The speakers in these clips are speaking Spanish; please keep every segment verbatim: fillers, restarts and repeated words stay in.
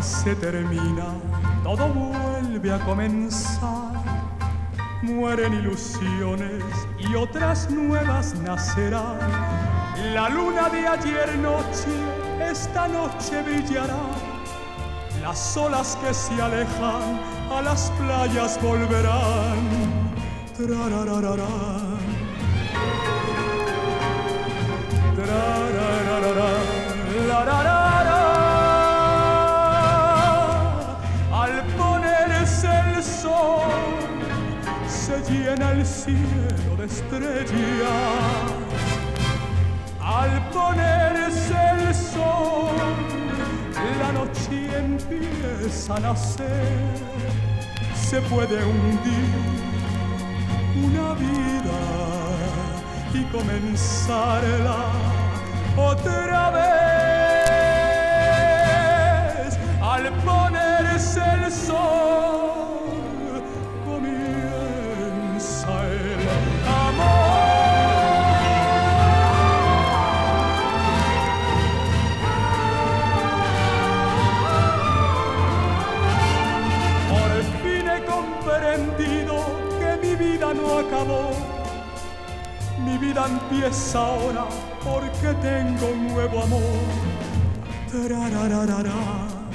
se termina, todo vuelve a comenzar. Mueren ilusiones y otras nuevas nacerán. La luna de ayer noche, esta noche brillará. Las olas que se alejan a las playas volverán. Trarararara. Trarararara. Lararara. Al ponerse el sol se llena el cielo de estrellas. Al ponerse el sol la noche empieza a nacer. Se puede hundir una vida y comenzarla otra vez. Al ponerse el sol comienza el amor. Por fin he comprendido que mi vida no acabó. Mi vida empieza ahora porque tengo un nuevo amor. Trarararara.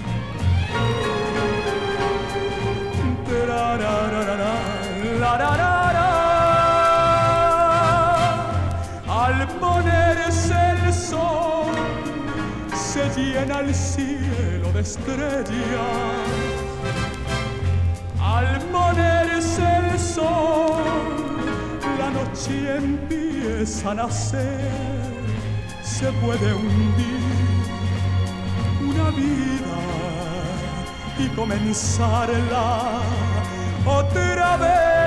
Trarararara. Lararara. Al ponerse el sol se llena el cielo de estrellas. Al ponerse el sol la noche empieza a nacer. Se puede hundir una vida y comenzarla otra vez.